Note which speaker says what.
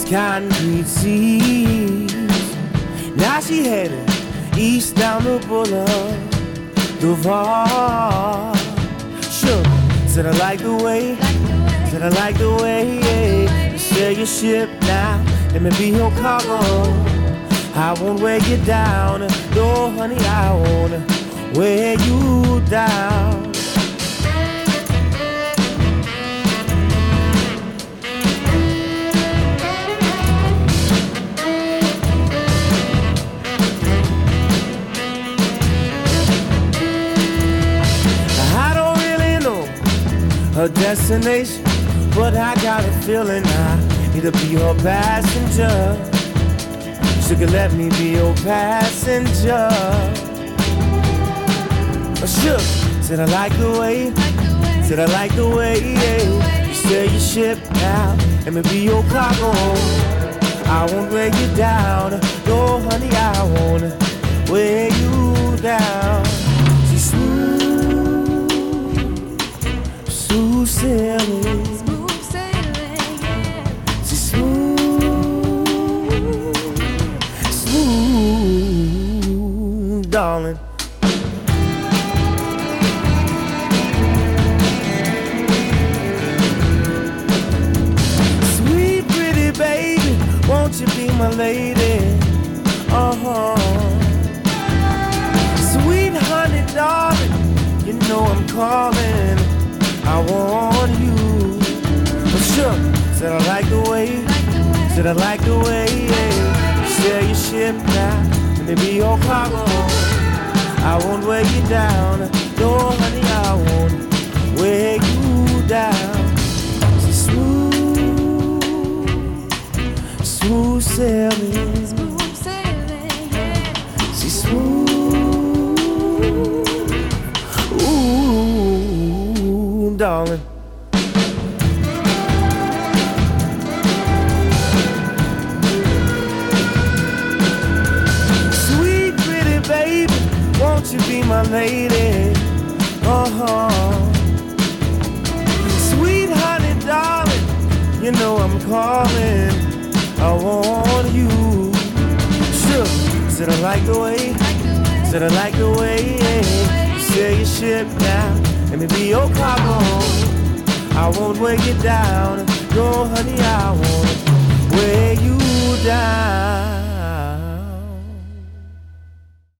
Speaker 1: concrete seas. Now she headed east down the boulevard. Sure, said I like the way, said I like the way, yeah. You sail your ship now, let me be your cargo. I won't wear you down, no honey, I won't wear you down. Her destination, but I got a feeling I need to be her passenger. She could let me be your passenger. Sure, said I like the way, said I like the way, yeah. You sail your ship now, let me be your cargo. I won't wear you down, no honey, I won't wear you down. She's smooth sailing, yeah. She's smooth, darling. Sweet, pretty baby, won't you be my lady? Sweet honey, darling, you know I'm calling. I want you. For sure, said I like the way, said I like the way, yeah. You sail your ship now, let me be your cargo. I won't wear you down, no honey, I won't wear you down. She's smooth, smooth sailing, yeah. She's smooth, ooh, darling. Sweet, pretty baby, won't you be my lady? Sweet honey, darling, you know I'm calling. I want you. Sure, said I like the way, said I like the way, yeah. You sail your ship now, let me be your cargo. I won't wear you down, no honey, I won't wear you down.